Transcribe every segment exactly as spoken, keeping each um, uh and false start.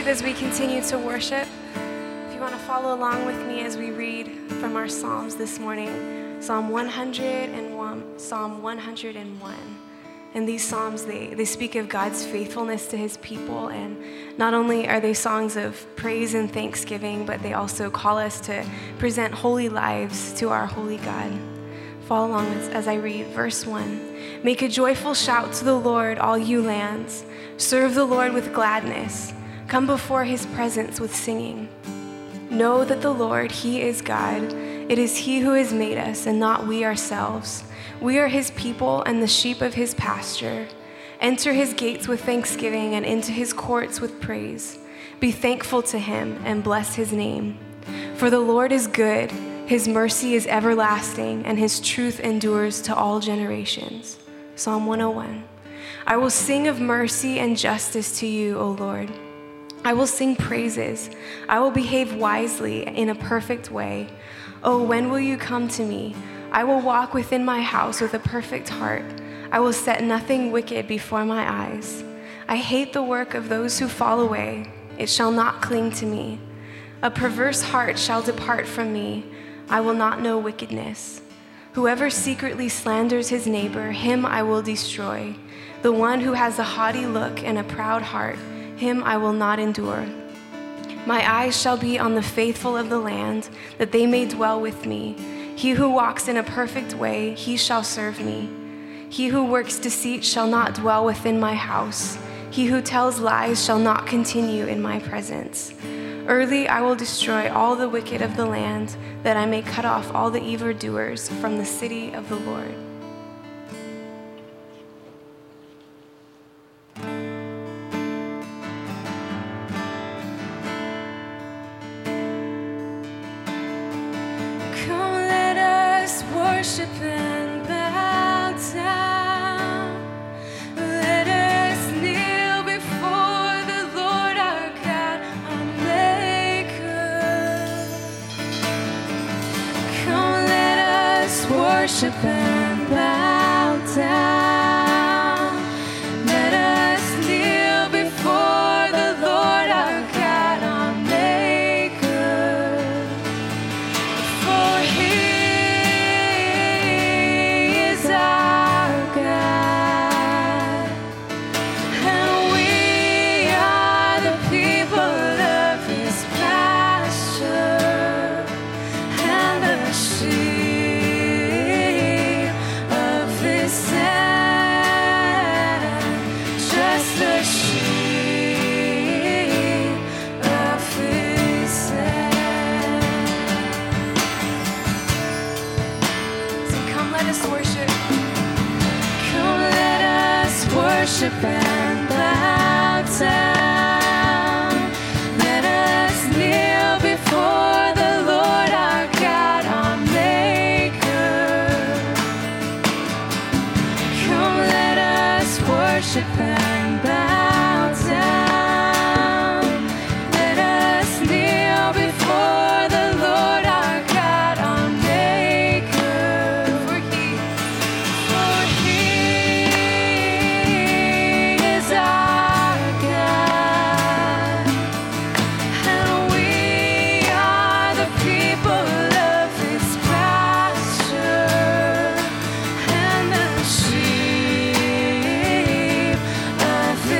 seat as we continue to worship. If you want to follow along with me as we read from our Psalms this morning, Psalm one hundred one, Psalm one hundred one. And these Psalms, they, they speak of God's faithfulness to his people. And not only are they songs of praise and thanksgiving, but they also call us to present holy lives to our holy God. Follow along as, as I read verse one. Make a joyful shout to the Lord, all you lands. Serve the Lord with gladness. Come before his presence with singing. Know that the Lord, he is God. It is he who has made us and not we ourselves. We are his people and the sheep of his pasture. Enter his gates with thanksgiving and into his courts with praise. Be thankful to him and bless his name. For the Lord is good, his mercy is everlasting, and his truth endures to all generations. Psalm one oh one. I will sing of mercy and justice to you, O Lord. I will sing praises. I will behave wisely in a perfect way. Oh, when will you come to me? I will walk within my house with a perfect heart. I will set nothing wicked before my eyes. I hate the work of those who fall away. It shall not cling to me. A perverse heart shall depart from me. I will not know wickedness. Whoever secretly slanders his neighbor, him I will destroy. The one who has a haughty look and a proud heart, him I will not endure. My eyes shall be on the faithful of the land, that they may dwell with me. He who walks in a perfect way, he shall serve me. He who works deceit shall not dwell within my house. He who tells lies shall not continue in my presence. Early I will destroy all the wicked of the land, that I may cut off all the evildoers from the city of the Lord. Worship and bow down. Let us kneel before the Lord our God, our Maker. Come, let us worship and bow down. Let us kneel before the Lord our God, our Maker. For he worship and bow down. Let us kneel before the Lord our God, our Maker. Come, let us worship and bow down. Let us kneel before the Lord our God, our Maker. For he, for he is our God, and we are the people of his pasture, and the sheep of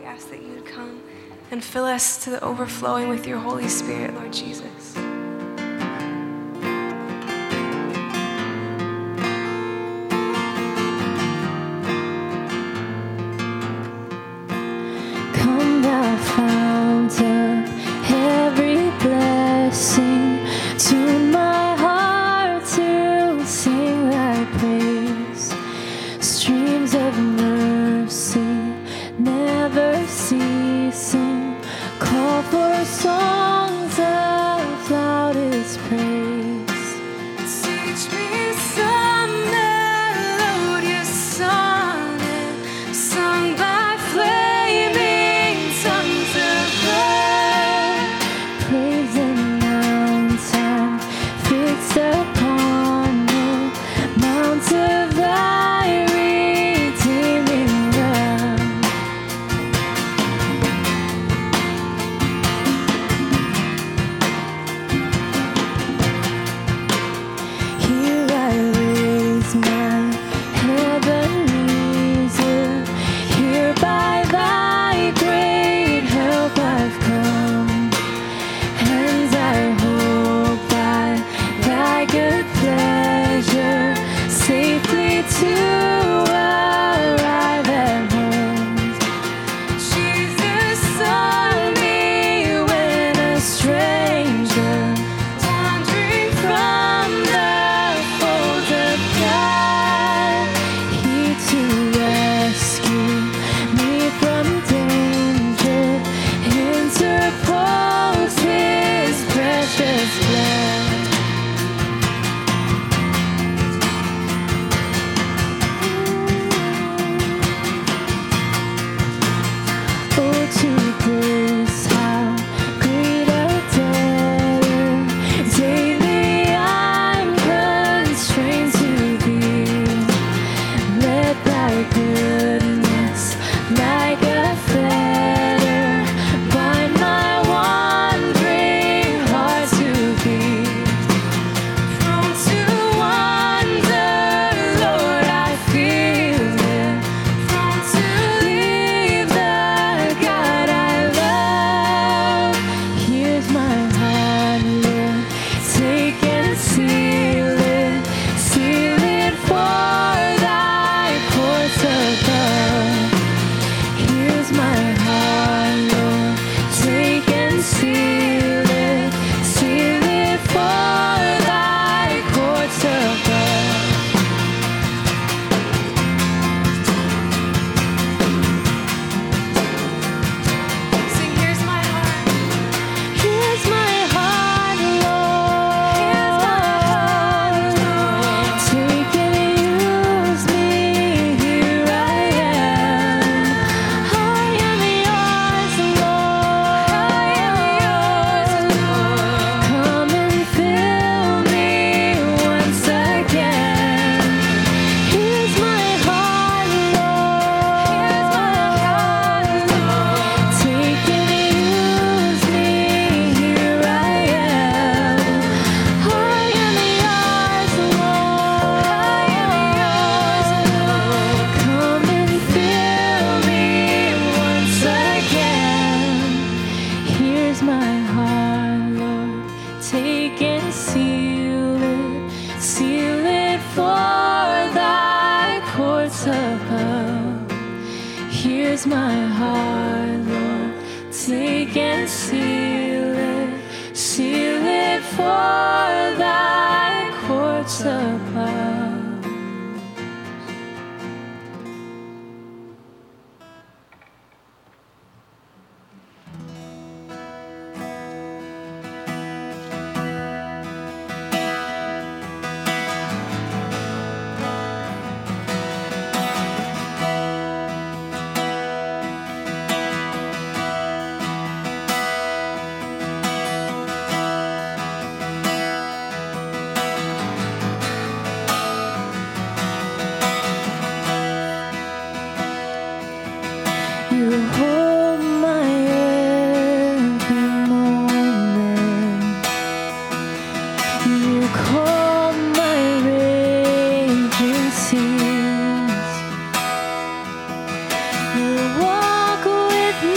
ask that you'd come and fill us to the overflowing with your Holy Spirit, Lord Jesus. Come thou fount of every blessing, tune my heart to sing thy praise. Streams of mercy never ceasing, call for songs of loudest praise. Teach me some melodious sonnet sung by flaming tongues above. Praise the mountain fixed upon the mount of thy redeeming love. Here I raise my head Ebenezer. Here by thy great help I've come, and I hope by thy good pleasure safely to arrive at home. Jesus saw me when a stranger, wandering from the fold of God, He to rescue me from danger interposed His precious blood. Oh, to this how great a debtor daily I'm constrained to thee. Let thy goodness like a fetter bind my wandering heart to thee. prone to wander, Lord, I feel it. Prone to leave the God I love. Here's my heart, Lord, take and seal it, seal it for thy courts above. Here's my heart, Lord, take and seal it, seal it for thy courts above. Sing, here's my heart. Here's my heart, Lord. Here's my heart, Lord. Take and use me. Here I am. I am yours, Lord. I am yours, Lord. Come and fill me once again. Here's my heart, Lord. Here's my heart, Lord. Take and use me, here I am. I am yours, Lord. I am yours, Lord. Come and fill me once again. Here's my heart, Lord. Take and seal it, seal it for thy courts above. Here's my heart, Lord. Take and seal it, seal it for thy courts above. You hold my every moment. You calm my raging seas. You walk with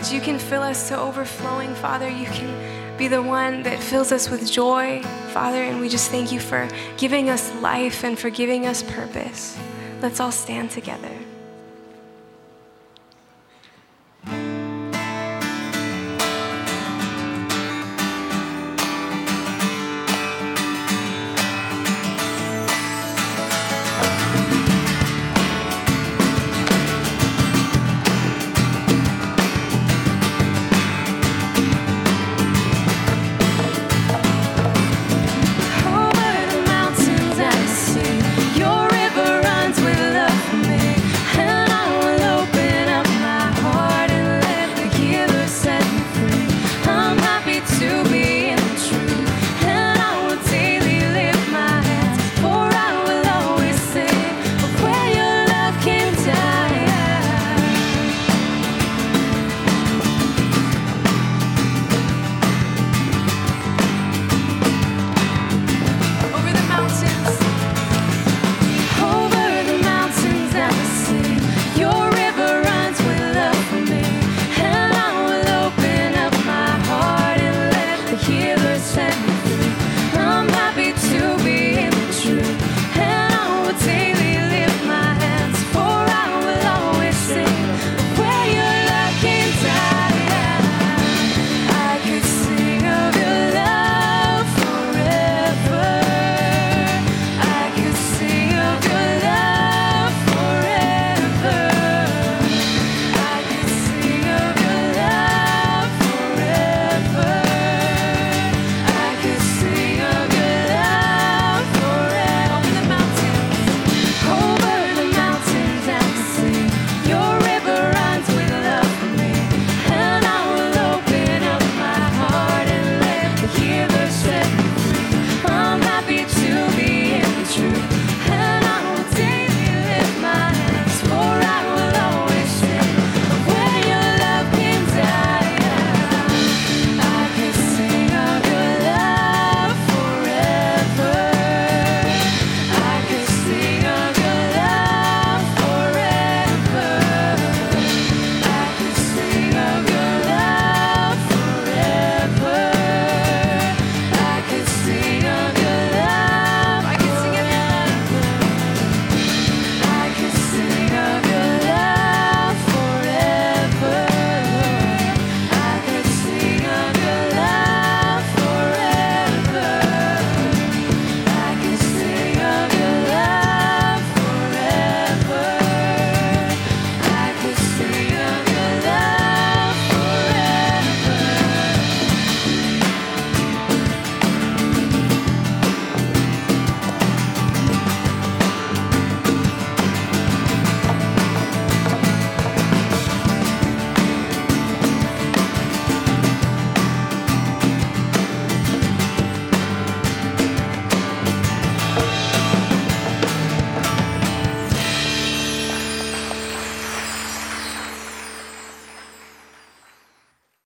that you can fill us to overflowing, Father. You can be the one that fills us with joy, Father, and we just thank you for giving us life and for giving us purpose. Let's all stand together.